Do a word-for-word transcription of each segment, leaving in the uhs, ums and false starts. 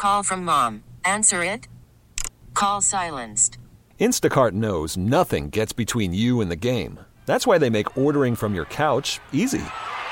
Call from mom. Answer it. Call silenced. Instacart knows nothing gets between you and the game. That's why they make ordering from your couch easy.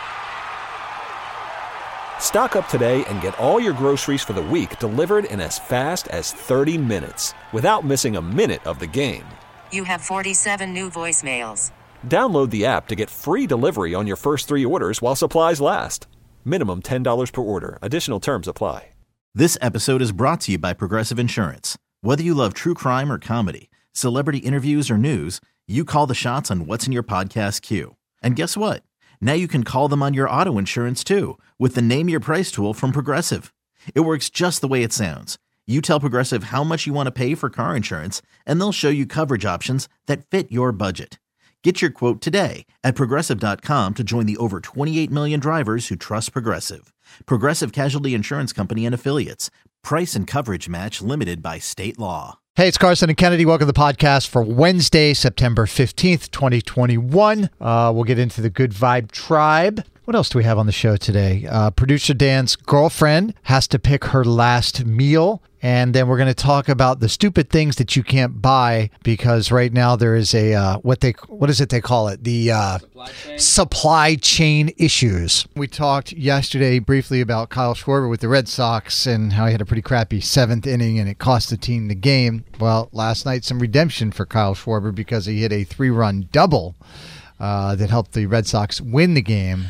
Stock up today and get all your groceries for the week delivered in as fast as thirty minutes without missing a minute of the game. You have forty-seven new voicemails. Download the app to get free delivery on your first three orders while supplies last. Minimum ten dollars per order. Additional terms apply. This episode is brought to you by Progressive Insurance. Whether you love true crime or comedy, celebrity interviews or news, you call the shots on what's in your podcast queue. And guess what? Now you can call them on your auto insurance too with the Name Your Price tool from Progressive. It works just the way it sounds. You tell Progressive how much you want to pay for car insurance, and they'll show you coverage options that fit your budget. Get your quote today at Progressive dot com to join the over twenty-eight million drivers who trust Progressive. Progressive Casualty Insurance Company and Affiliates. Price and coverage match limited by state law. Hey, it's Carson and Kennedy. Welcome to the podcast for Wednesday, September fifteenth, twenty twenty-one. Uh, we'll get into the Good Vibe Tribe. What else do we have on the show today? Uh, producer Dan's girlfriend has to pick her last meal. And then we're going to talk about the stupid things that you can't buy because right now there is a, uh, what they, what is it they call it? The uh, supply chain. supply chain issues. We talked yesterday briefly about Kyle Schwarber with the Red Sox and how he had a pretty crappy seventh inning and it cost the team the game. Well, last night some redemption for Kyle Schwarber because he hit a three-run double uh, that helped the Red Sox win the game.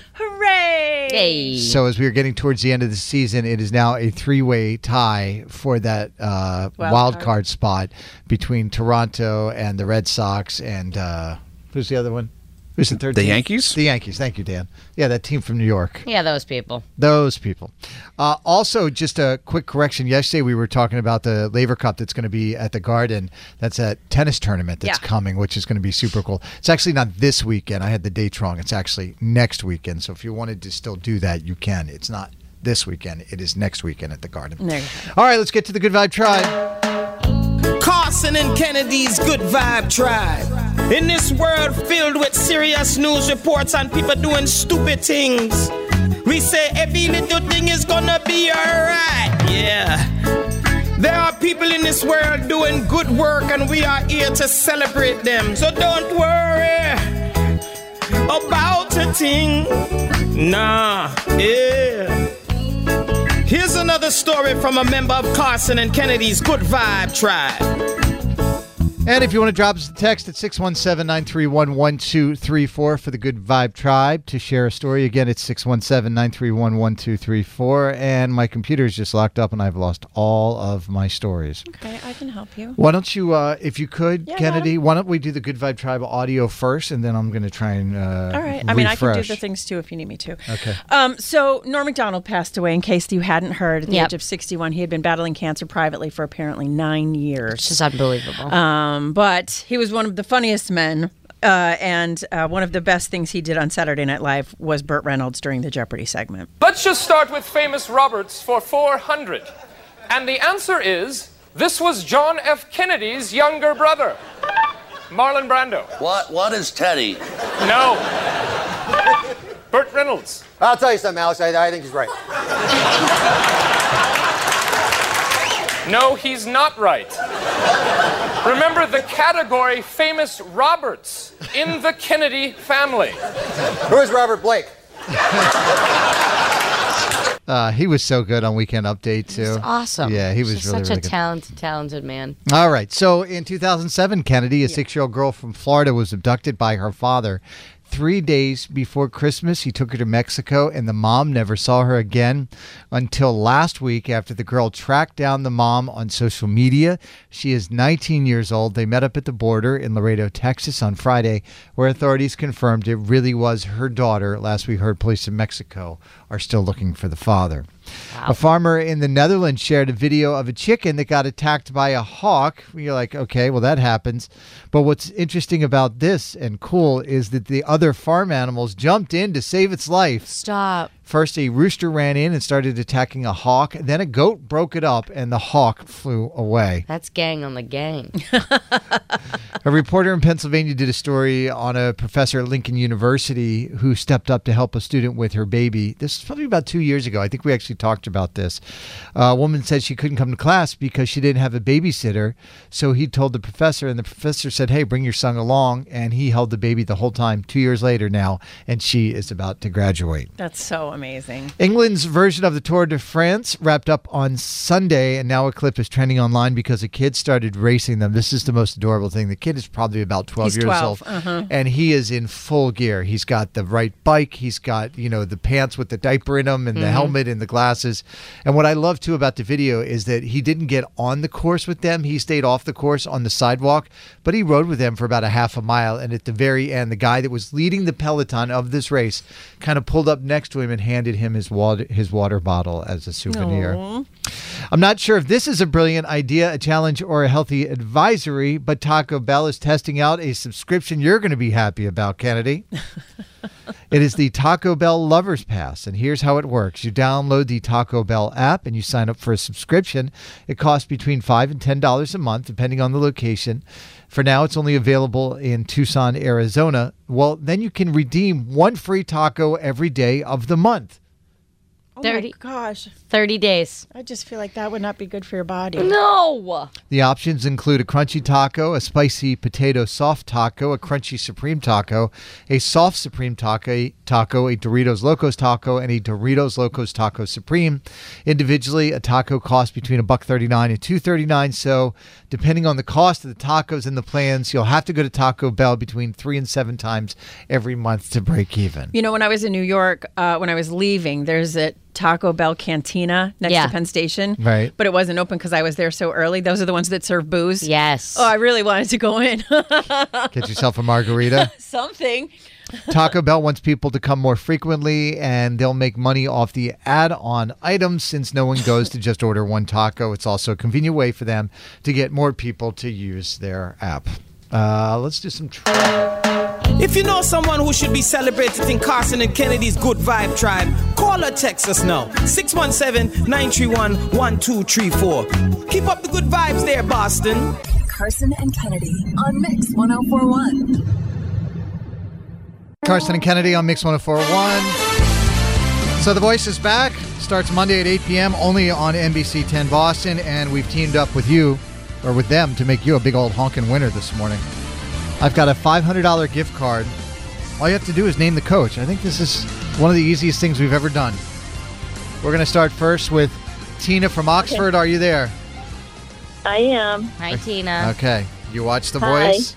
Hey. So as we are getting towards the end of the season, it is now a three-way tie for that uh, wild, wild card. card spot between Toronto and the Red Sox and uh, who's the other one? Who's the third The team? Yankees? The Yankees. Thank you, Dan. Yeah, that team from New York. Yeah, those people. Those people. Uh, also, just a quick correction. Yesterday, we were talking about the Laver Cup that's going to be at the Garden. That's a tennis tournament that's yeah. coming, which is going to be super cool. It's actually not this weekend. I had the dates wrong. It's actually next weekend. So if you wanted to still do that, you can. It's not this weekend. It is next weekend at the Garden. There you go. All right, let's get to the Good Vibe Tribe. Carson and Kennedy's Good Vibe Tribe. In this world filled with serious news reports and people doing stupid things, we say every little thing is gonna be alright. Yeah. There are people in this world doing good work and we are here to celebrate them. So don't worry about a thing. Nah, yeah. Here's another story from a member of Carson and Kennedy's Good Vibe Tribe. And if you want to drop us a text at six one seven, nine three one, one two three four for the Good Vibe Tribe to share a story. Again, it's six one seven, nine three one, one two three four. And my computer is just locked up and I've lost all of my stories. Okay, I can help you. Why don't you, uh, if you could, yeah, Kennedy, why don't we do the Good Vibe Tribe audio first and then I'm going to try and uh, All right. I mean, refresh. I can do the things too if you need me to. Okay. Um, so Norm Macdonald passed away, in case you hadn't heard, at the Yep. age of sixty-one. He had been battling cancer privately for apparently nine years. It's just unbelievable. Um, but he was one of the funniest men, uh, and uh, one of the best things he did on Saturday Night Live was Burt Reynolds during the Jeopardy segment. Let's just start with famous Roberts for four hundred. And the answer is, this was John F. Kennedy's younger brother, Marlon Brando. What? What is Teddy? No. Burt Reynolds. I'll tell you something, Alex. I, I think he's right. No, he's not right. Remember the category famous Roberts in the Kennedy family. Who is Robert Blake? Uh, he was so good on Weekend Update, too. He was awesome. Yeah, he was Just really, such really a good. talented, talented man. All right. So in two thousand seven, Kennedy, a six-year-old girl from Florida, was abducted by her father. Three days before Christmas, he took her to Mexico, and the mom never saw her again until last week after the girl tracked down the mom on social media. She is nineteen years old. They met up at the border in Laredo, Texas on Friday, where authorities confirmed it really was her daughter. Last we heard, police in Mexico are still looking for the father. Wow. A farmer in the Netherlands shared a video of a chicken that got attacked by a hawk. You're like, okay, well, that happens. But what's interesting about this and cool is that the other farm animals jumped in to save its life. Stop. First, a rooster ran in and started attacking a hawk. Then a goat broke it up, and the hawk flew away. That's gang on the gang. A reporter in Pennsylvania did a story on a professor at Lincoln University who stepped up to help a student with her baby. This is probably about two years ago. I think we actually talked about this. Uh, a woman said she couldn't come to class because she didn't have a babysitter. So he told the professor, and the professor said, hey, bring your son along. And he held the baby the whole time, two years later now, and she is about to graduate. That's so amazing. England's version of the Tour de France wrapped up on Sunday, and now a clip is trending online because a kid started racing them. This is the most adorable thing. The kid is probably about twelve He's years twelve. old, Uh-huh. and he is in full gear. He's got the right bike. He's got, you know, the pants with the diaper in them and the Mhm. helmet and the glasses. And what I love, too, about the video is that he didn't get on the course with them. He stayed off the course on the sidewalk, but he rode with them for about a half a mile. And at the very end, the guy that was leading the peloton of this race kind of pulled up next to him and handed him his water, his water bottle as a souvenir. Aw. I'm not sure if this is a brilliant idea, a challenge, or a healthy advisory, but Taco Bell is testing out a subscription you're going to be happy about, Kennedy. It is the Taco Bell Lovers Pass, and here's how it works. You download the Taco Bell app, and you sign up for a subscription. It costs between five dollars and ten dollars a month, depending on the location. For now, it's only available in Tucson, Arizona. Well, then you can redeem one free taco every day of the month. Oh thirty my gosh. thirty days. I just feel like that would not be good for your body. No. The options include a crunchy taco, a spicy potato soft taco, a crunchy supreme taco, a soft supreme taco, taco, a Doritos Locos taco, and a Doritos Locos Taco Supreme. Individually, a taco costs between a buck thirty-nine and two thirty-nine. So, depending on the cost of the tacos and the plans, you'll have to go to Taco Bell between three and seven times every month to break even. You know, when I was in New York, uh, when I was leaving, there's a Taco Bell Cantina next Yeah. to Penn Station. Right. But it wasn't open because I was there so early. Those are the ones that serve booze. Yes. Oh, I really wanted to go in. Get yourself a margarita. Something. Taco Bell wants people to come more frequently, and they'll make money off the add-on items since no one goes to just order one taco. It's also a convenient way for them to get more people to use their app. Uh, let's do some... Tr- If you know someone who should be celebrated in Carson and Kennedy's Good Vibe Tribe, call or text us now. six one seven, nine three one, one two three four. Keep up the good vibes there, Boston. Carson and Kennedy on Mix one oh four point one. Carson and Kennedy on Mix one oh four point one. So The Voice is back. Starts Monday at eight p.m. only on N B C ten Boston, and we've teamed up with you, or with them, to make you a big old honking winner this morning. I've got a five hundred dollars gift card. All you have to do is name the coach. I think this is one of the easiest things we've ever done. We're going to start first with Tina from Oxford. Okay. Are you there? I am. Hi, Tina. Okay. You watch The Hi. Voice?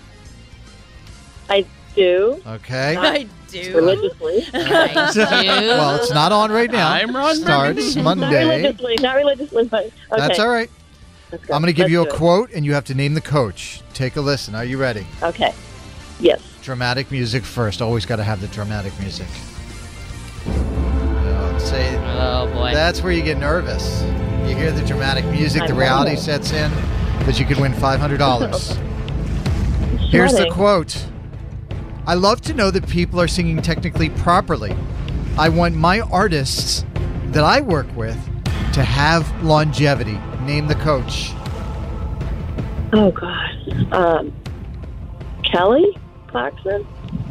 I do. Okay. I do. Religiously. I do. Well, it's not on right now. I'm on Starts Not Monday. religiously. Not religiously, but okay. That's all right. Let's go. I'm going to give Let's you a do it. quote, and you have to name the coach. Take a listen. Are you ready? Okay. Yes. Dramatic music first. Always got to have the dramatic music. Don't say Oh, boy. That's where you get nervous. You hear the dramatic music, I the know. reality sets in, that you could win five hundred dollars. Here's the Stunning. quote. I love to know that people are singing technically properly. I want my artists that I work with to have longevity. Name the coach. Oh, God. Um, Kelly Clarkson?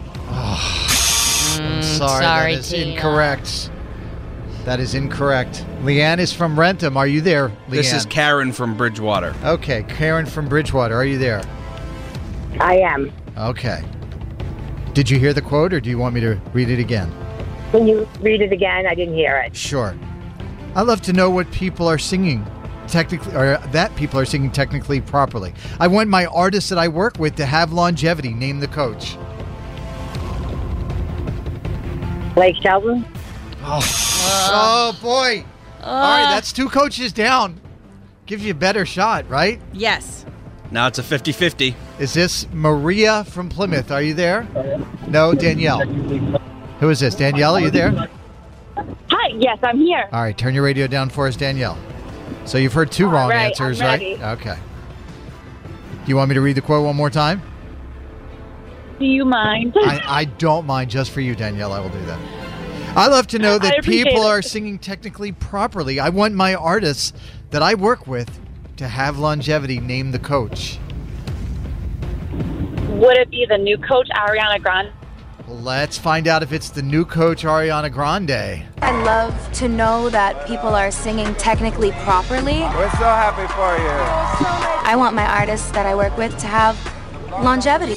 I'm Mm, sorry, sorry, that is Tina. incorrect. That is incorrect. Leanne is from Rentham. Are you there, Leanne? This is Karen from Bridgewater. Okay, Karen from Bridgewater. Are you there? I am. Okay. Did you hear the quote, or do you want me to read it again? When you read it again, I didn't hear it. Sure. I love to know what people are singing technically, or that people are singing technically properly. I want my artists that I work with to have longevity. Name the coach. Blake Shelton? Oh, oh boy. All right, that's two coaches down. Gives you a better shot, right? Yes. Now it's a fifty-fifty. Is this Maria from Plymouth? Are you there? No, Danielle. Who is this? Danielle, are you there? Hi, yes, I'm here. All right, turn your radio down for us, Danielle. So you've heard two wrong right, answers, I'm right? ready. Okay. Do you want me to read the quote one more time? Do you mind? I, I don't mind. Just for you, Danielle, I will do that. I love to know I that appreciate people it. are singing technically properly. I want my artists that I work with to have longevity name the coach. Would it be the new coach, Ariana Grande? Let's find out if it's the new coach, Ariana Grande. I love to know that people are singing technically properly. We're so happy for you. I want my artists that I work with to have longevity.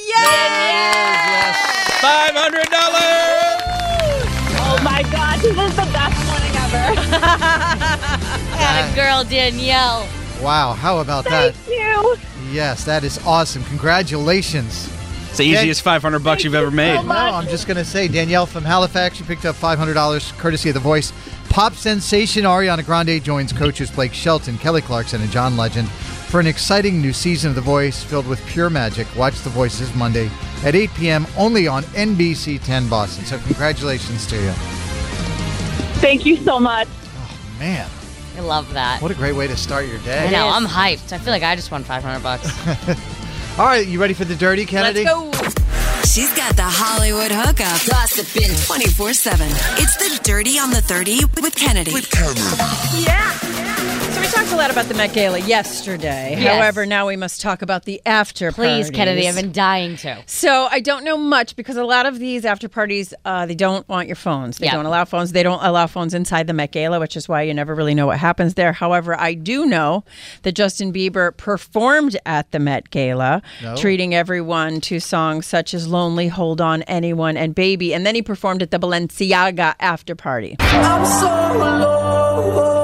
five hundred dollars! Oh my God, this is the best morning ever. Got a girl, Danielle. Wow, how about Thank that? you. Yes, that is awesome. Congratulations. It's the easiest five hundred bucks you've ever made. No, I'm just going to say, Danielle from Halifax, you picked up five hundred dollars courtesy of The Voice. Pop sensation Ariana Grande joins coaches Blake Shelton, Kelly Clarkson, and John Legend for an exciting new season of The Voice filled with pure magic. Watch The Voice this Monday at eight p.m. only on N B C ten Boston. So congratulations to you. Thank you so much. Oh, man. I love that. What a great way to start your day. I know, I'm hyped. I feel like I just won five hundred bucks. All right, you ready for the dirty, Kennedy? Let's go. She's got the Hollywood hookup. Gossiping twenty-four seven. It's the Dirty on the thirty with Kennedy. With Kennedy. Yeah. So we talked a lot about the Met Gala yesterday. Yes. However, now we must talk about the after Please, parties. Kennedy, I've been dying to. So I don't know much because a lot of these after parties, uh, they don't want your phones. They Yeah. don't allow phones. They don't allow phones inside the Met Gala, which is why you never really know what happens there. However, I do know that Justin Bieber performed at the Met Gala, No. treating everyone to songs such as Lonely, Hold On, Anyone, and Baby. And then he performed at the Balenciaga after party. I'm so lonely.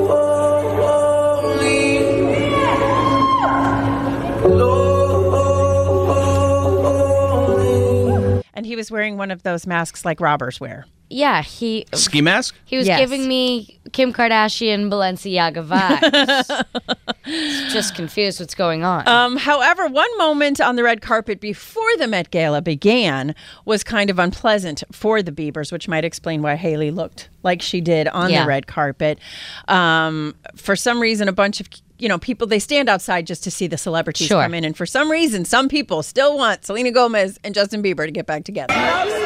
And he was wearing one of those masks like robbers wear. Yeah, he Ski mask? he was Yes. giving me Kim Kardashian Balenciaga vibes. Just confused what's going on. Um, however, one moment on the red carpet before the Met Gala began was kind of unpleasant for the Biebers, which might explain why Hailey looked like she did on Yeah. the red carpet. Um, for some reason, a bunch of you know people, they stand outside just to see the celebrities Sure. come in, and for some reason, some people still want Selena Gomez and Justin Bieber to get back together.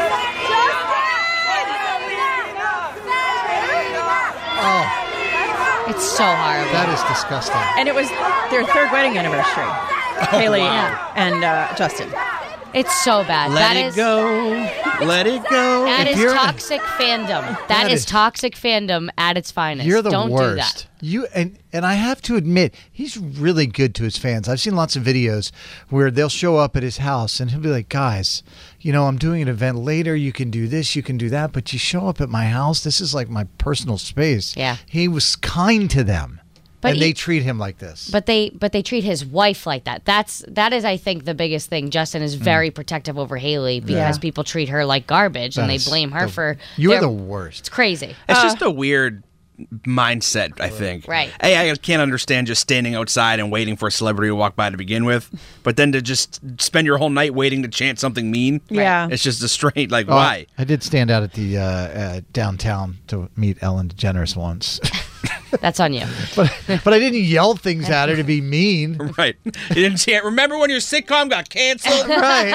Oh, it's so horrible. that is disgusting. And it was their third wedding anniversary, Hailey wow. and uh, Justin. It's so bad. Let That it is- go. Let it go. That If is you're- toxic fandom. That that is, is- toxic fandom at its finest. You're the Don't worst. do that. You and and I have to admit, he's really good to his fans. I've seen lots of videos where they'll show up at his house and he'll be like, "Guys, you know, I'm doing an event later. You can do this, you can do that, but you show up at my house. This is like my personal space." Yeah. He was kind to them. But and he- they treat him like this. But they but they treat his wife like that. That's that is I think the biggest thing. Justin is very protective over Hailey because Yeah. people treat her like garbage That and they is blame her the- for You're their- the worst. It's crazy. It's just a weird mindset, I think. Right. Hey, I can't understand just standing outside and waiting for a celebrity to walk by to begin with, but then to just spend your whole night waiting to chant something mean. Yeah. It's just a straight, like, Oh, why? I did stand out at the uh, uh, downtown to meet Ellen DeGeneres once. That's on you. but but I didn't yell things at her to be mean. Right. You didn't chant, remember when your sitcom got canceled? Right.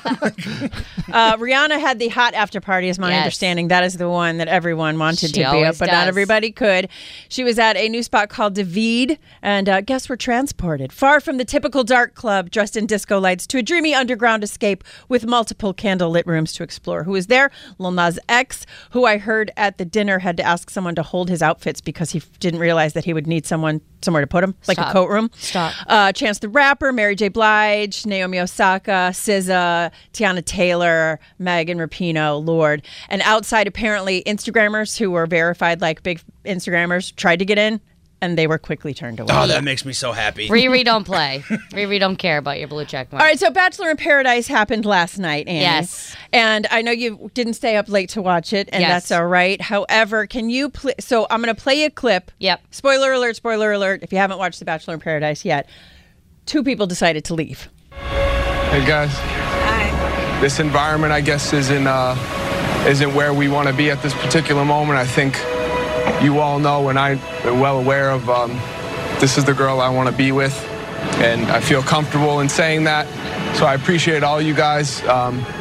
Uh, Rihanna had the hot after party, is my Yes. understanding. That is the one that everyone wanted She to be at, always but not does. everybody could. She was at a new spot called David, and uh, guests were transported far from the typical dark club, dressed in disco lights, to a dreamy underground escape with multiple candlelit rooms to explore. Who was there? Lil Nas X, who I heard at the dinner had to ask someone to hold his outfits because he f- didn't realize that he would need someone somewhere to put them, like a Stop. coat room. Stop. Uh, Chance the Rapper, Mary J. Blige, Naomi Osaka, S Z A, Tiana Taylor, Megan Rapinoe, Lord. And outside, apparently, Instagrammers who were verified like big Instagrammers tried to get in, and they were quickly turned away. Oh, that makes me so happy. Riri don't play. Riri don't care about your blue check mark. All right, so Bachelor in Paradise happened last night, Annie. Yes. And I know you didn't stay up late to watch it, and Yes. that's all right. However, can you play? So I'm going to play a clip. Yep. Spoiler alert, spoiler alert. If you haven't watched The Bachelor in Paradise yet, two people decided to leave. Hey guys. Hi. This environment, I guess, isn't uh, isn't where we want to be at this particular moment. I think you all know, and I am well aware of. Um, this is the girl I want to be with, and I feel comfortable in saying that. So I appreciate all you guys. Um,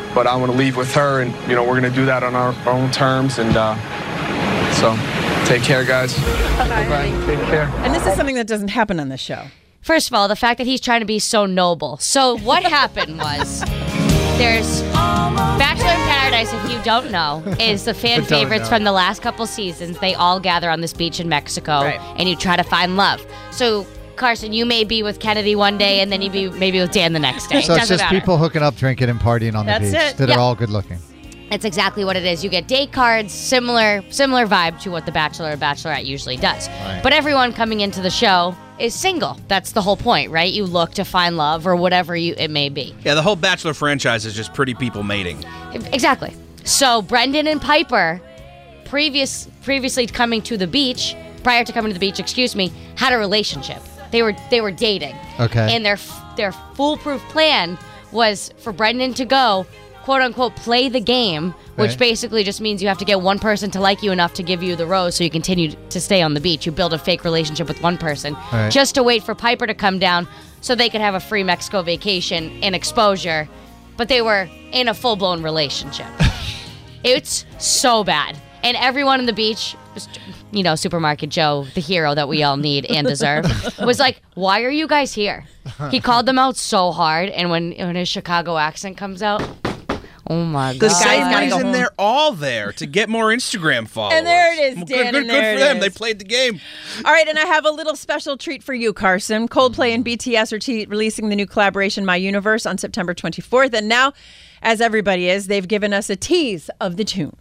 but I want to leave with her, and you know we're gonna do that on our own terms. And uh, so, take care, guys. Bye. Take care. And this is something that doesn't happen on this show. First of all, the fact that he's trying to be so noble. So what happened was there's Bachelor in Paradise, if you don't know, is the fan favorites know. from the last couple seasons. They all gather on this beach in Mexico, Right. and you try to find love. So, Carson, you may be with Kennedy one day, and then you be maybe with Dan the next day. So It it's doesn't just matter. people hooking up, drinking, and partying on That's the beach it. that Yep. are all good looking. That's exactly what it is. You get date cards, similar similar vibe to what the Bachelor or Bachelorette usually does. Right. But everyone coming into the show is single. That's the whole point, right? You look to find love or whatever you it may be. Yeah, the whole Bachelor franchise is just pretty people mating. Exactly. So Brendan and Piper, previous previously coming to the beach, prior to coming to the beach, excuse me, had a relationship. They were they were dating. Okay. And their their foolproof plan was for Brendan to go, quote unquote, play the game, which Right. basically just means you have to get one person to like you enough to give you the rose so you continue to stay on the beach. You build a fake relationship with one person Right. just to wait for Piper to come down so they could have a free Mexico vacation and exposure, but they were in a full-blown relationship. It's so bad. And everyone on the beach, you know, Supermarket Joe, the hero that we all need and deserve, was like, why are you guys here? He called them out so hard, and when, when his Chicago accent comes out, oh my The God. same gotta go reason home. they're all there, to get more Instagram followers. And there it is, Well, Dan, Good, good, and there good it for them. is. They played the game. All right, and I have a little special treat for you, Carson. Coldplay and B T S are te- releasing the new collaboration, My Universe, on September twenty-fourth. And now, as everybody is, they've given us a tease of the tune.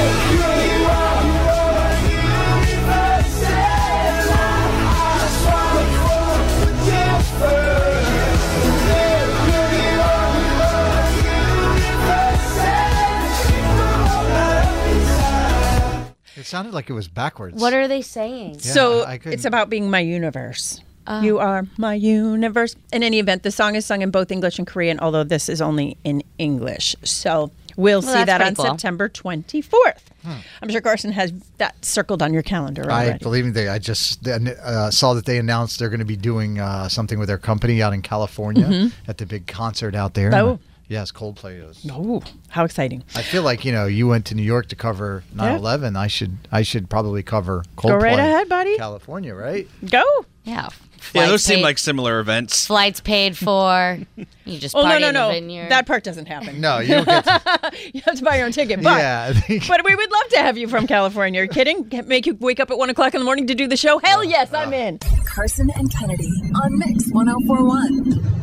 It sounded like it was backwards. What are they saying? Yeah, so I couldn't- it's about being my universe. Oh. You are my universe. In any event, the song is sung in both English and Korean, although this is only in English. So we'll, Well, see that's that pretty on cool. September twenty-fourth. I'm sure Carson has that circled on your calendar I already. believe me, they. I just uh, saw that they announced they're going to be doing uh, something with their company out in California Mhm. at the big concert out there. Oh. Yes, Coldplay is. Oh, how exciting! I feel like, you know, you went to New York to cover nine eleven. I should I should probably cover Coldplay. Go right ahead, buddy. California, right? Go. Yeah. Yeah, those Flights seem paid- like similar events. Flights paid for. You just Oh, no, party no, in the no. vineyard. That part doesn't happen. No, you don't get to. You have to buy your own ticket. But, Yeah. but we would love to have you from California. Are you kidding? Get- Make you wake up at one o'clock in the morning to do the show? Hell yes, I'm in. Carson and Kennedy on Mix one oh four point one.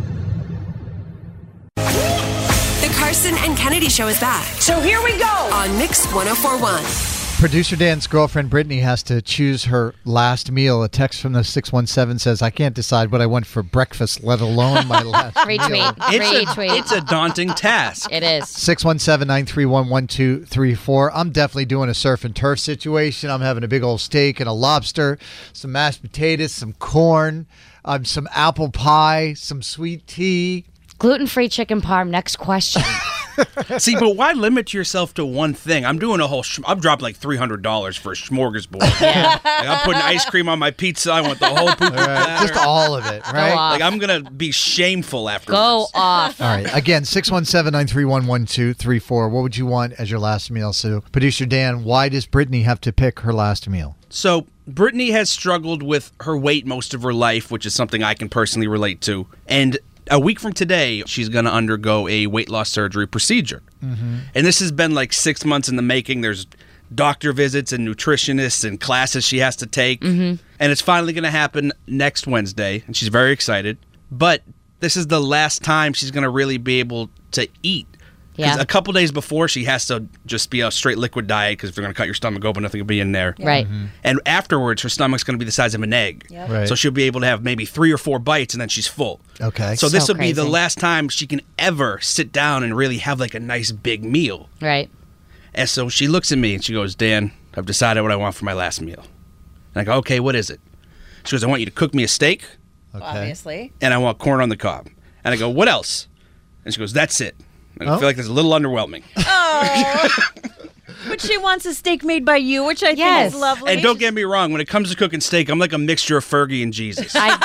The Carson and Kennedy Show is back So here we go. on Mix one oh four point one. Producer Dan's girlfriend Brittany has to choose her last meal. A text from the six one seven says, I can't decide what I want for breakfast, let alone my last meal. Retweet. It's a, Retweet. it's a daunting task. It is. six one seven, nine three one, one two three four. I'm definitely doing a surf and turf situation. I'm having a big old steak and a lobster, some mashed potatoes, some corn, um, some apple pie, some sweet tea. Gluten-free chicken parm. Next question. See, but why limit yourself to one thing? I'm doing a whole. Sh- I'm dropping like three hundred dollars for a smorgasbord. Yeah. Like, I'm putting ice cream on my pizza. I want the whole poo-poo platter. Just all of it, right? off. Like I'm gonna be shameful afterwards. Go off. All right. Again, six one seven, nine three one, one two three four. What would you want as your last meal? So, producer Dan, why does Brittany have to pick her last meal? So Brittany has struggled with her weight most of her life, which is something I can personally relate to. And a week from today, she's going to undergo a weight loss surgery procedure. Mm-hmm. And this has been like six months in the making. There's doctor visits and nutritionists and classes she has to take. Mm-hmm. And it's finally going to happen next Wednesday. And she's very excited. But this is the last time she's going to really be able to eat. Because Yeah. a couple days before, she has to just be a straight liquid diet because if they're going to cut your stomach open, nothing will be in there. Right. And afterwards, her stomach's going to be the size of an egg. Yep. Right. So she'll be able to have maybe three or four bites, and then she's full. Okay. So this So will be the crazy. last time she can ever sit down and really have like a nice big meal. Right. And so she looks at me and she goes, Dan, I've decided what I want for my last meal. And I go, okay, what is it? She goes, I want you to cook me a steak, Okay. Obviously. and I want corn on the cob. And I go, what else? And she goes, that's it. And I Oh. feel like that's a little underwhelming. Oh. But she wants a steak made by you, which I Yes. think is lovely. And don't get me wrong, when it comes to cooking steak, I'm like a mixture of Fergie and Jesus. I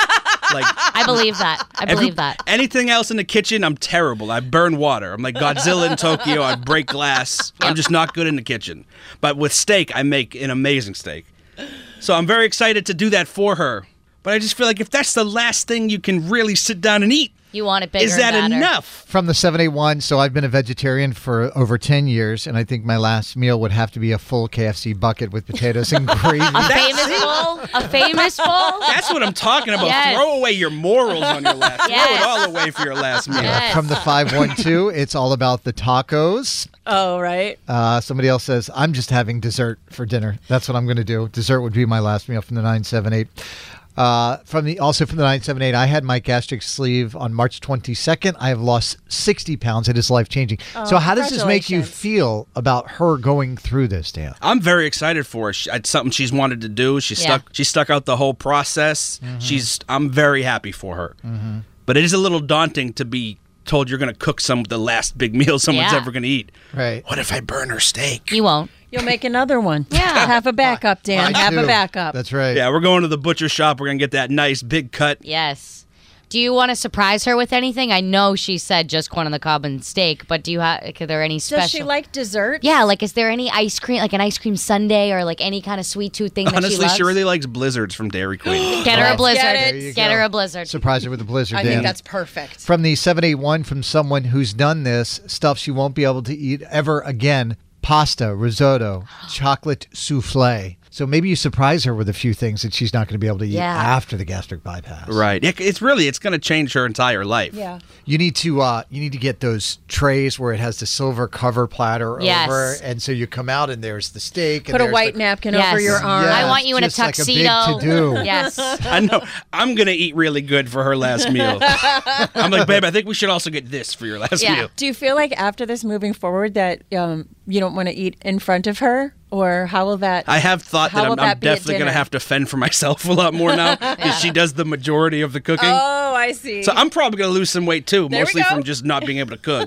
Like I believe that. I every- believe that. Anything else in the kitchen, I'm terrible. I burn water. I'm like Godzilla in Tokyo. I break glass. I'm just not good in the kitchen. But with steak, I make an amazing steak. So I'm very excited to do that for her. But I just feel like if that's the last thing you can really sit down and eat, You want it bigger is that and badder. enough? From the seven eight one, so I've been a vegetarian for over ten years, and I think my last meal would have to be a full K F C bucket with potatoes and gravy. A famous bowl? A famous bowl? That's what I'm talking about. Yes. Throw away your morals on your last. Yes. Throw it all away for your last meal. Yes. From the five one two, it's all about the tacos. Oh, right. Uh, somebody else says, I'm just having dessert for dinner. That's what I'm going to do. Dessert would be my last meal from the nine seven eight. Uh, from the also from the nine seven eight, I had my gastric sleeve on March twenty-second. I have lost sixty pounds. It is life-changing. Oh, so how does this make you congratulations. feel about her going through this, Dan? I'm very excited for her. She- It's something she's wanted to do. She Yeah. stuck. She stuck out the whole process. She's. I'm very happy for her. But it is a little daunting to be told you're going to cook some of the last big meal someone's Yeah. ever going to eat. Right. What if I burn her steak? You won't. You'll make another one. Yeah. Have a backup, Dan. I Have a do. backup. That's right. Yeah, we're going to the butcher shop. We're going to get that nice big cut. Yes. Do you want to surprise her with anything? I know she said just corn on the cob and steak, but do you have? Are there any special? Does she like dessert? Yeah, like is there any ice cream, like an ice cream sundae, or like any kind of sweet tooth thing that she Honestly, loves? she really likes blizzards from Dairy Queen. Get her a Let's blizzard. get it. There you Get go. her a blizzard. Surprise her with a blizzard, I Dan. think that's perfect. From the seven eight one, from someone who's done this, stuff she won't be able to eat ever again. Pasta, risotto, chocolate souffle. So maybe you surprise her with a few things that she's not going to be able to eat Yeah. after the gastric bypass. Right. It, it's really, it's going to change her entire life. Yeah. You need to uh, you need to get those trays where it has the silver cover platter Yes. over, and so you come out and there's the steak. And Put a there's white the, napkin Yes. over your arm. Yes, I want you in a just like a big tuxedo. to-do. Yes. I know. I'm going to eat really good for her last meal. I'm like, babe, I think we should also get this for your last Yeah. meal. Do you feel like after this moving forward that um, you don't want to eat in front of her? Or how will that... I have thought How that will I'm, I'm that be at definitely going to dinner? have to fend for myself a lot more now because she does the majority of the cooking. Oh, I see. So I'm probably going to lose some weight too, There we mostly go. from just not being able to cook.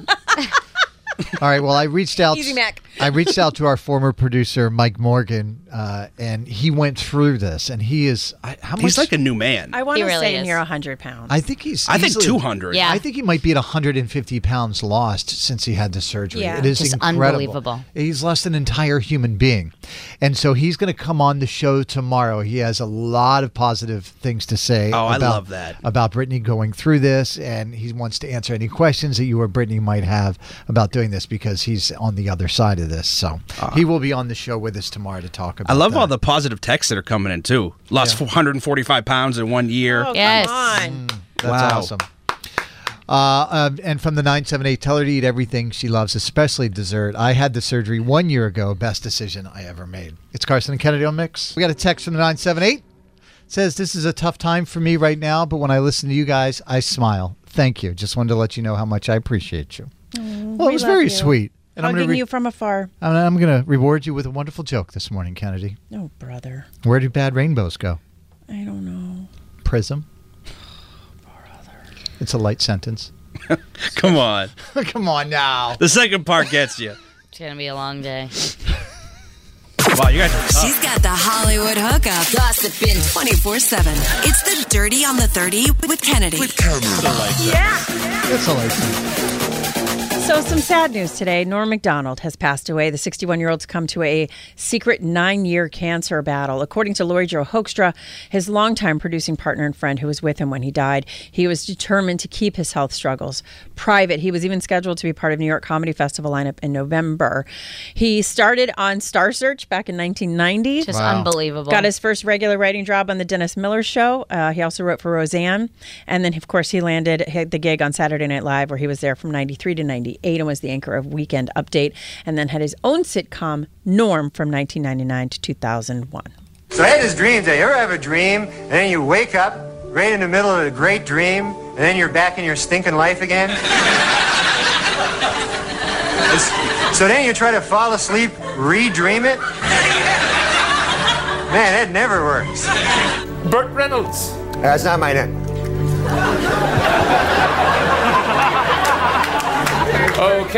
All right. Well, I reached out. Easy, Mac. I reached out to our former producer Mike Morgan, uh, and he went through this, and he is I, how much? He's like a new man. I want He to really say is. near one hundred pounds. I think he's. I think easily- two hundred. Yeah. I think he might be at one hundred fifty pounds lost since he had the surgery. Yeah. It is Just incredible. unbelievable. He's lost an entire human being. And so he's going to come on the show tomorrow. He has a lot of positive things to say Oh, I about, love that. about Brittany going through this. And he wants to answer any questions that you or Brittany might have about doing this because he's on the other side of this. So he will be on the show with us tomorrow to talk about I love that. all the positive texts that are coming in too. Lost Yeah. one hundred forty-five pounds in one year. Oh, Yes. come on. That's Wow. awesome. Uh, uh, and from the nine seven eight, tell her to eat everything she loves, especially dessert. I had the surgery one year ago. Best decision I ever made. It's Carson and Kennedy on Mix. We got a text from the nine seven eight. It says, this is a tough time for me right now, but when I listen to you guys, I smile. Thank you. Just wanted to let you know how much I appreciate you. well, it we was love very you. sweet. And I'm Hugging gonna re- you from afar. and I'm going to reward you with a wonderful joke this morning, Kennedy. Oh, brother. Where do bad rainbows go? I don't know. Prism. It's a light sentence. Come on. Come on now. The second part gets you. It's gonna be a long day. Wow, you guys are tough. She's got the Hollywood hookup. Gossiping twenty-four seven. It's the Dirty on the thirty with Kennedy. It's a light sentence. So some sad news today. Norm Macdonald has passed away. The sixty-one-year-old succumbed to a secret nine-year cancer battle. According to Lori Jo Hoekstra, his longtime producing partner and friend who was with him when he died, he was determined to keep his health struggles private. He was even scheduled to be part of New York Comedy Festival lineup in November. He started on Star Search back in nineteen ninety. Just Wow. unbelievable. Got his first regular writing job on the Dennis Miller Show. Uh, he also wrote for Roseanne. And then, of course, he landed the gig on Saturday Night Live where he was there from ninety-three to ninety-eight and was the anchor of Weekend Update, and then had his own sitcom, Norm, from nineteen ninety-nine to two thousand one. So I had this dream day. You ever have a dream, and then you wake up right in the middle of a great dream, and then you're back in your stinking life again? It's- so then you try to fall asleep, re-dream it? Man, that never works. Burt Reynolds. That's not my name.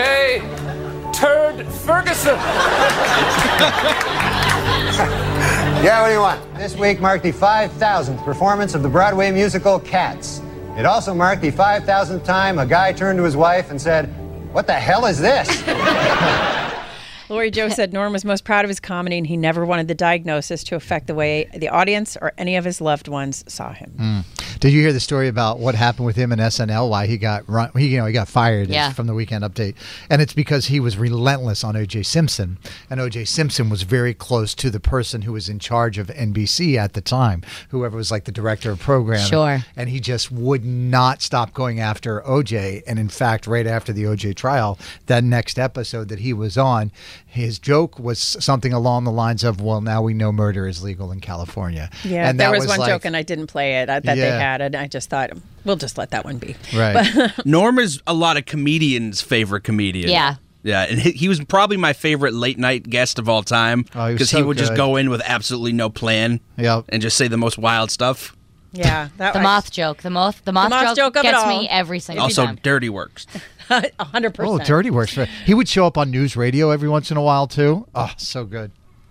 Okay. Turd Ferguson. Yeah, what do you want? This week marked the five thousandth performance of the Broadway musical Cats. It also marked the five thousandth time a guy turned to his wife and said, "What the hell is this?" Laurie Joe said Norm was most proud of his comedy and he never wanted the diagnosis to affect the way the audience or any of his loved ones saw him. Mm. Did you hear the story about what happened with him in S N L? Why he got run, he you know he got fired yeah. from the Weekend Update, and it's because he was relentless on O J Simpson, and O J Simpson was very close to the person who was in charge of N B C at the time, whoever was like the director of programming. Sure. And he just would not stop going after O J. And in fact, right after the O J trial, that next episode that he was on, his joke was something along the lines of, "Well, now we know murder is legal in California." Yeah, and there that was, was one like, joke, and I didn't play it uh, that Yeah. they had, and I just thought, we'll just let that one be. Right. But Norm is a lot of comedians' favorite comedian. Yeah. Yeah, and he, he was probably my favorite late night guest of all time Oh, he was because so he would just good. go in with absolutely no plan Yep. and just say the most wild stuff. yeah, that The I- moth joke. The moth. The moth, moth joke of it gets all. me every single Also, time. dirty works. one hundred percent. Oh, Dirty works for He would show up on news radio every once in a while, too. Oh, so good.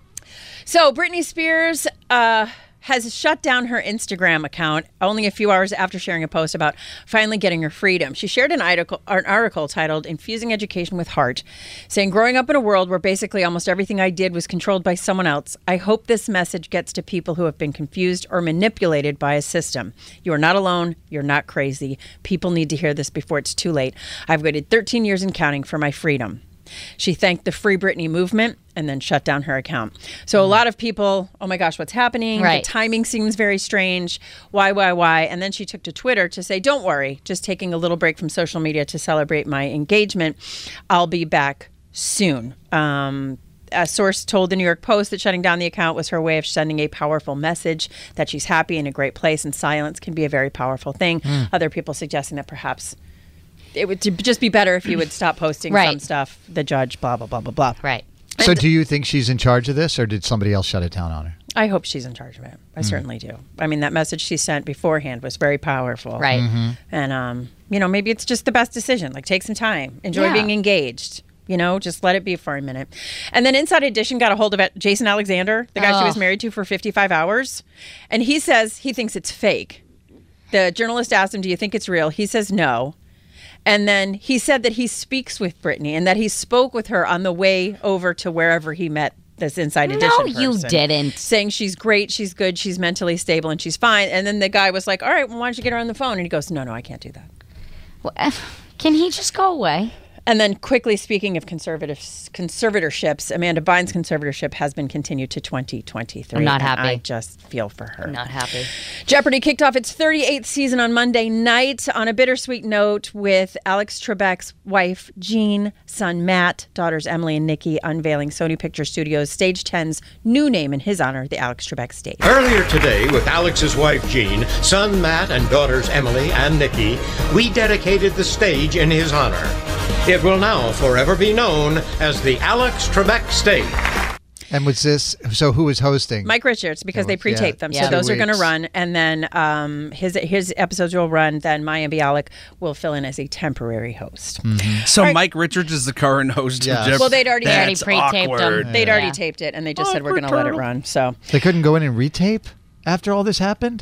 So Britney Spears uh, has shut down her Instagram account only a few hours after sharing a post about finally getting her freedom. She shared an article, an article titled Infusing Education with Heart, saying, "Growing up in a world where basically almost everything I did was controlled by someone else, I hope this message gets to people who have been confused or manipulated by a system. You are not alone. You're not crazy. People need to hear this before it's too late. I've waited thirteen years and counting for my freedom." She thanked the Free Britney movement and then shut down her account. So a lot of people, oh my gosh, what's happening? Right. The timing seems very strange. Why, why, why? And then she took to Twitter to say, don't worry, just taking a little break from social media to celebrate my engagement. I'll be back soon. Um, a source told the New York Post that shutting down the account was her way of sending a powerful message that she's happy in a great place, and silence can be a very powerful thing. Mm. Other people suggesting that perhaps it would just be better if you would stop posting Right. some stuff. The judge, blah, blah, blah, blah, blah. Right. So do you think she's in charge of this, or did somebody else shut it down on her? I hope she's in charge of it. I certainly do. I mean, that message she sent beforehand was very powerful. Right. Mhm. And, um, you know, maybe it's just the best decision. Like, take some time. Enjoy Yeah. being engaged. You know, just let it be for a minute. And then Inside Edition got a hold of it, Jason Alexander, the guy she Oh. was married to for fifty-five hours. And he says he thinks it's fake. The journalist asked him, do you think it's real? He says no. And then he said that he speaks with Britney and that he spoke with her on the way over to wherever he met this Inside Edition No, you person, didn't. saying she's great, she's good, she's mentally stable, and she's fine. And then the guy was like, all right, well, why don't you get her on the phone? And he goes, no, no, I can't do that. Well, can he just go away? And then quickly, speaking of conservative conservatorships, Amanda Bynes' conservatorship has been continued to twenty twenty-three. I'm not and happy. I just feel for her. I'm not happy. Jeopardy kicked off its thirty-eighth season on Monday night on a bittersweet note with Alex Trebek's wife, Jean, son Matt, daughters Emily and Nikki, unveiling Sony Picture Studios' Stage ten's new name in his honor, the Alex Trebek Stage. Earlier today, with Alex's wife Jean, son Matt, and daughters Emily and Nikki, we dedicated the stage in his honor. It will now forever be known as the Alex Trebek Stage. And was this, so who was hosting? Mike Richards, because It they was- pre-taped yeah, them, yeah. so those Two are going to weeks. run, and then um, his his episodes will run. Then Maya Bialik will fill in as a temporary host. So Mike Richards is the current host Yeah. of Jeopardy. Well, they'd already That's already pre-taped awkward. them. They'd already Yeah. taped it, and they just said we're going to let it run. So They couldn't go in and retape after all this happened?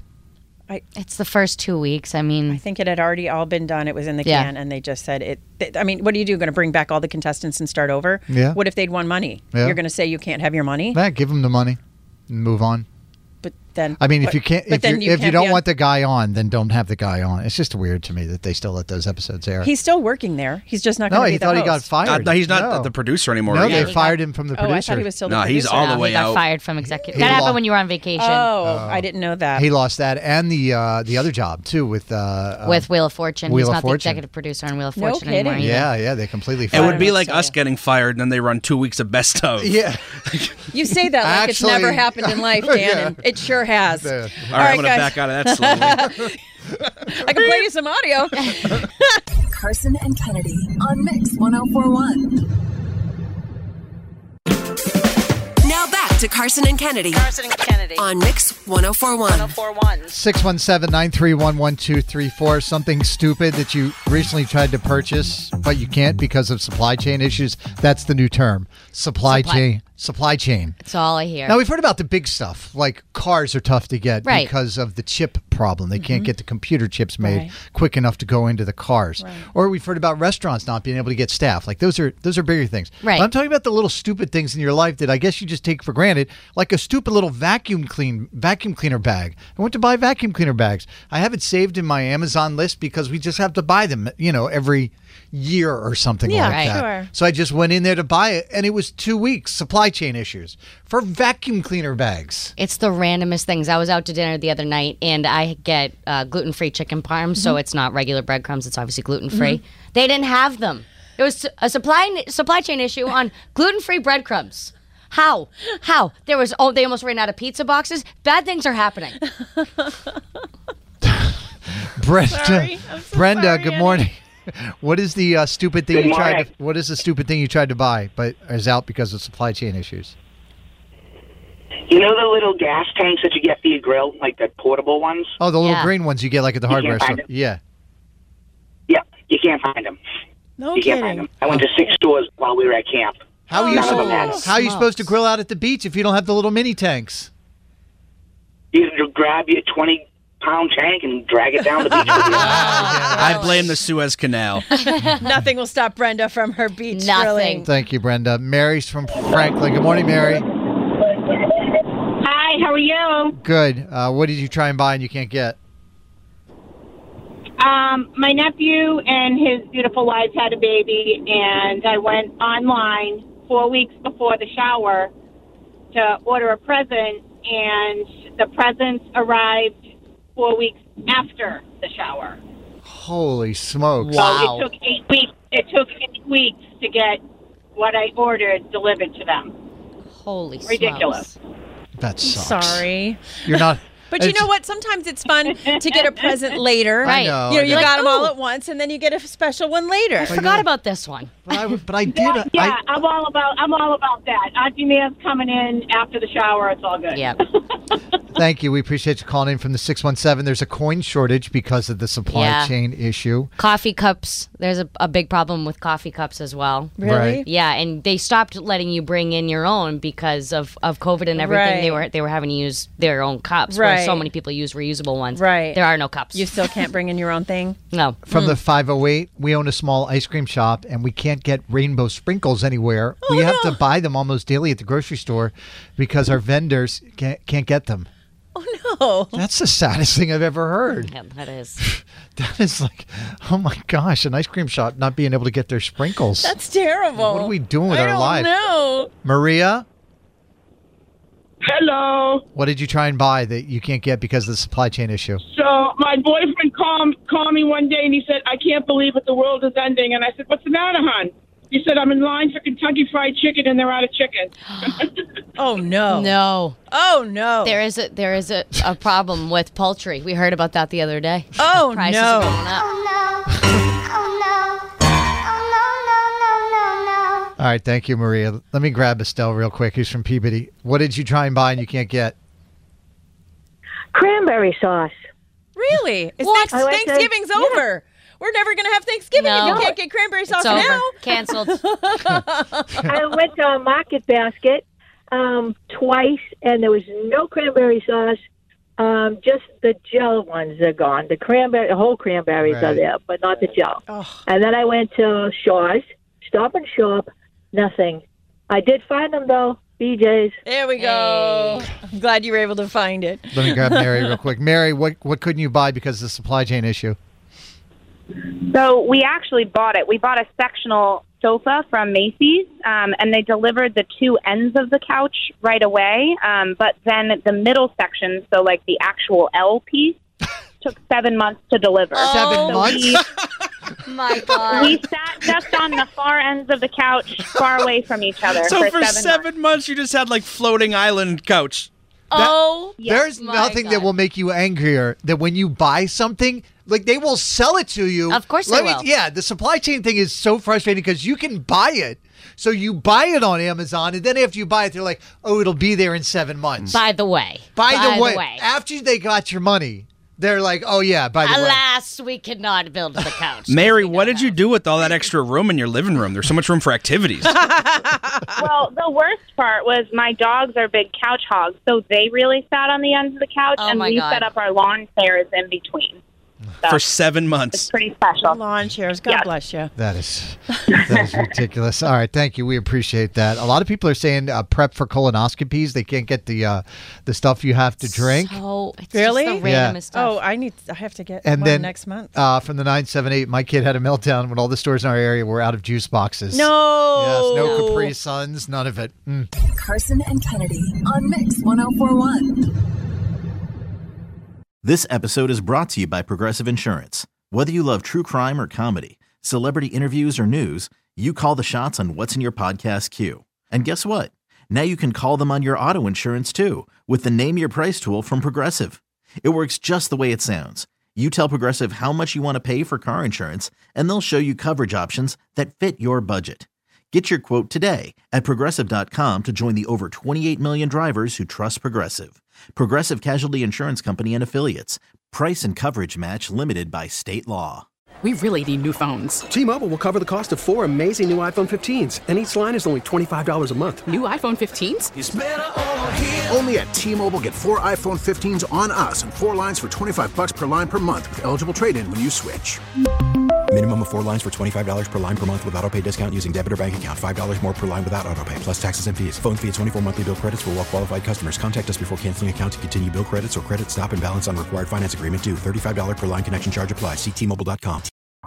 It's the first two weeks. I mean, I think it had already all been done. It was in the Yeah. can, and they just said it. th- I mean, what do you do? Going to bring back all the contestants and start over? Yeah. What if they'd won money? Yeah. You're going to say you can't have your money, Nah, give them the money and move on. but then I mean, if but- you can't, but if, then you, if you can't don't be on- want the guy on, then don't have the guy on. It's just weird to me that they still let those episodes air. he's still working there. He's just not no, going to he be the thought he got host. fired. Uh, no, he's not No. the, the producer anymore. No, either. they fired him from the Oh, I producer. thought he was still the No, he's producer. all the no, way he got out. fired from executive. He That happened lost- when you were on vacation Oh, I didn't know that. He lost that and the uh, the other job too with uh, um, with Wheel of Fortune. Wheel He's of not Fortune. the executive producer on Wheel of No Fortune kidding. anymore. either. Yeah, yeah, they completely It fired would be him. like us getting fired, and then they run two weeks of best of. Yeah. You say that like Actually- it's never happened in life, Dan, Yeah. and it sure has. Yeah. All right, All right, I'm going to guys. back out of that slowly. I can play you some audio. Carson and Kennedy on Mix one oh four one. Now back to Carson and Kennedy. Carson and Kennedy. Kennedy on Mix one oh four one. one oh four one. six one seven, nine three one, one two three four. Something stupid that you recently tried to purchase, but you can't because of supply chain issues. That's the new term. Supply, Supply- chain. Supply chain. That's all I hear. Now, we've heard about the big stuff, like cars are tough to get Right. because of the chip problem. They can't get the computer chips made Right. quick enough to go into the cars. Right. Or we've heard about restaurants not being able to get staff. Like those are those are bigger things. Right. But I'm talking about the little stupid things in your life that I guess you just take for granted, like a stupid little vacuum clean vacuum cleaner bag. I went to buy vacuum cleaner bags. I have it saved in my Amazon list because we just have to buy them, you know, every year or something Yeah, like right. that. Sure. So I just went in there to buy it, and it was two weeks supply chain issues for vacuum cleaner bags. It's the randomest things. I was out to dinner the other night, and I get uh, gluten-free chicken parm, so it's not regular breadcrumbs. It's obviously gluten-free. They didn't have them. It was a supply supply chain issue on gluten-free breadcrumbs. How? How? There was. Oh, they almost ran out of pizza boxes. Bad things are happening. Brenda, Sorry. I'm so Brenda, sorry, good Annie. morning. What is the uh, stupid thing Good you tried morning. to? What is the stupid thing you tried to buy, but is out because of supply chain issues? You know the little gas tanks that you get for your grill, like the portable ones? Oh, the little Yeah. green ones you get like at the You hardware can't store. find them. Yeah. Yeah, you can't find them. No you can't kidding. find them. I went to six stores while we were at camp. How are you None of them supposed? had them. How are you supposed to grill out at the beach if you don't have the little mini tanks? You can grab your twenty-pound tank and drag it down the beach with you. I blame the Suez Canal. Nothing will stop Brenda from her beach Nothing. grilling. Thank you, Brenda. Mary's from Franklin. Good morning, Mary. Hi, how are you? Good. Uh, what did you try and buy and you can't get? Um, my nephew and his beautiful wife had a baby, and I went online four weeks before the shower to order a present, and the presents arrived four weeks after the shower. Holy smokes! Wow. So it took eight weeks. It took eight weeks to get what I ordered delivered to them. Holy Ridiculous. smokes. That sucks. Sorry. You're not. But you it's- know what? Sometimes it's fun to get a present later. Right. I know, You know, I you know. got them all ooh. at once, and then you get a special one later. I forgot about this one. But I, but I did. uh, Yeah, I, I'm all about. I'm all about that. Auntie Mia's coming in after the shower. It's all good. Yeah. Thank you. We appreciate you calling in from the six one seven. There's a coin shortage because of the supply Yeah. chain issue. Coffee cups. There's a, a big problem with coffee cups as well. Really? Right. Yeah, and they stopped letting you bring in your own because of, of COVID and everything. They Right. were they were having to use their own cups. Where so Right. many people use reusable ones. Right. There are no cups. You still can't bring in your own thing? no. From the five oh eight, we own a small ice cream shop, and we can't get rainbow sprinkles anywhere. we have to buy them almost daily at the grocery store because our vendors can't, can't get them. Oh, no. That's the saddest thing I've ever heard. Yeah, that is. That is like, oh my gosh, an ice cream shop not being able to get their sprinkles. That's terrible. What are we doing with I our don't life? know. Maria, Hello. what did you try and buy that you can't get because of the supply chain issue? So my boyfriend called, called me one day and he said, I can't believe it. The world is ending. And I said, what's the matter, hon? He said, I'm in line for Kentucky Fried Chicken and they're out of chicken. Oh, no. No. Oh, no. There is a there is a, a problem with poultry. We heard about that the other day. Oh, Prices no. are going up. All right, thank you, Maria. Let me grab Estelle real quick, who's from Peabody. What did you try and buy and you can't get? Cranberry sauce. Really? It's What? thanks- I went to- Thanksgiving's yeah. over. We're never going to have Thanksgiving No. if you can't get cranberry sauce It's over. now. Canceled. I went to a market basket um, twice, and there was no cranberry sauce. Um, just the gel ones are gone. The cranberry, the whole cranberries are Right. there, but not the gel. Oh. And then I went to Shaw's, Stop and Shop, nothing. I did find them though, B J's. There we go. I'm glad you were able to find it. Let me grab Mary real quick. Mary, what what couldn't you buy because of the supply chain issue? So we actually bought it. We bought a sectional sofa from Macy's, um, and they delivered the two ends of the couch right away. Um, but then the middle section, so like the actual L piece, took seven months to deliver. Seven So months? we- My God. We sat just on the far ends of the couch, far away from each other. So for, for seven, seven months. months, you just had like floating island couch. Oh, There's my nothing God. that will make you angrier than when you buy something, like they will sell it to you. Of course they Let me- will. Yeah, the supply chain thing is so frustrating because you can buy it. So you buy it on Amazon, and then after you buy it, they're like, oh, it'll be there in seven months. By the way. By, By the, way, the way. after they got your money, they're like, oh, yeah, by the way. Alas, we could not build the couch. Mary, what did you do with all that extra room in your living room? There's so much room for activities. Well, the worst part was my dogs are big couch hogs, so they really sat on the ends of the couch, Oh, and my we God. set up our lawn chairs in between. So For seven months. it's pretty special. Lawn chairs. God Yes. bless you. That is that is ridiculous. All right, thank you. We appreciate that. A lot of people are saying uh, prep for colonoscopies. They can't get the uh, the stuff you have to drink. So, it's Really? just the Yeah. randomest stuff. Oh, I need. I have to get And one then next month. Uh, from the nine seven eight, my kid had a meltdown when all the stores in our area were out of juice boxes. No. Yes, no Capri Suns, none of it. Mm. Carson and Kennedy on Mix ten forty-one. This episode is brought to you by Progressive Insurance. Whether you love true crime or comedy, celebrity interviews or news, you call the shots on what's in your podcast queue. And guess what? Now you can call them on your auto insurance too with the Name Your Price tool from Progressive. It works just the way it sounds. You tell Progressive how much you want to pay for car insurance, and they'll show you coverage options that fit your budget. Get your quote today at Progressive dot com to join the over twenty-eight million drivers who trust Progressive. Progressive Casualty Insurance Company and Affiliates. Price and coverage match limited by state law. We really need new phones. T-Mobile will cover the cost of four amazing new iPhone fifteens, and each line is only twenty-five dollars a month. New iPhone fifteens? Only at T-Mobile, get four iPhone fifteens on us and four lines for twenty-five bucks per line per month with eligible trade-in when you switch. Minimum of four lines for twenty-five dollars per line per month with autopay discount using debit or bank account. five dollars more per line without autopay, plus taxes and fees. Phone fee at twenty-four monthly bill credits for well-qualified customers. Contact us before canceling account to continue bill credits or credit stop and balance on required finance agreement due. thirty-five dollars per line connection charge applies. See T Mobile dot com.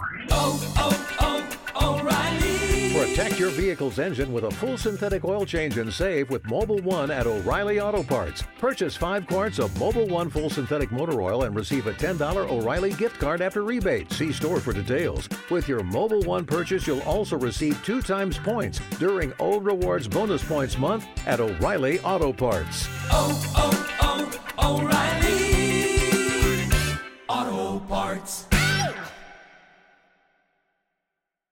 Protect your vehicle's engine with a full synthetic oil change and save with Mobile One at O'Reilly Auto Parts. Purchase five quarts of Mobile One full synthetic motor oil and receive a ten dollars O'Reilly gift card after rebate. See store for details. With your Mobile One purchase, you'll also receive two times points during O Rewards Bonus Points Month at O'Reilly Auto Parts. Oh, oh, oh, O'Reilly.